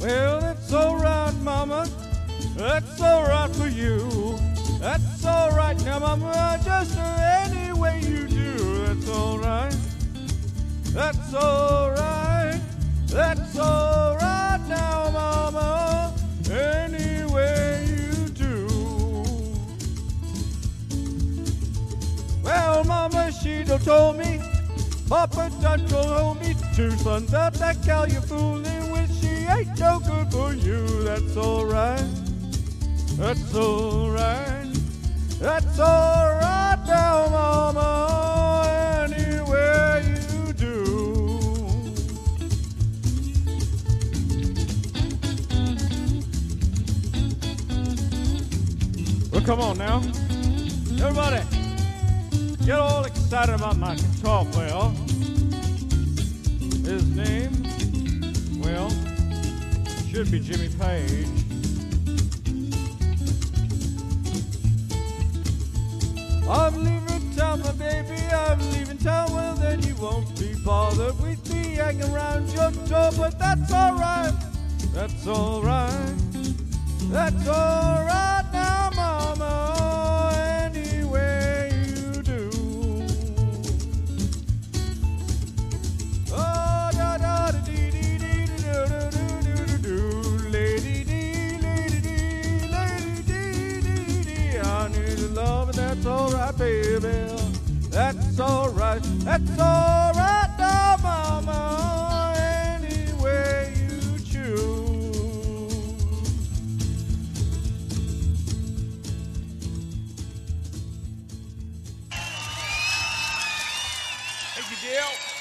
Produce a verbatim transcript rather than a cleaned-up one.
Well, that's all right, Mama. That's all right for you. That's all right now, Mama. Just any way you do. That's all right. That's all right. That's all right now, Mama. Any way you do. Well, Mama, she done told me. Papa done told me two sons out that gal you're fooling with. She ain't no good for you. That's all right. That's all right. That's all right now, Mama. Anywhere you do. Well, come on now, everybody. Get all excited about my guitar player. His name, well, should be Jimmy Page. I'm leaving town, my baby, I'm leaving town. Well, then you won't be bothered with me hanging around your door. But that's all right, that's all right, that's all right now, Mama. Anyway you do. Oh, da da da dee dee dee do do do do do, lady dee, lady dee, lady dee dee dee. I need a love, and that's all right, baby. That's all right, that's all right now, Mama. Any way you choose. Thank you, Dale.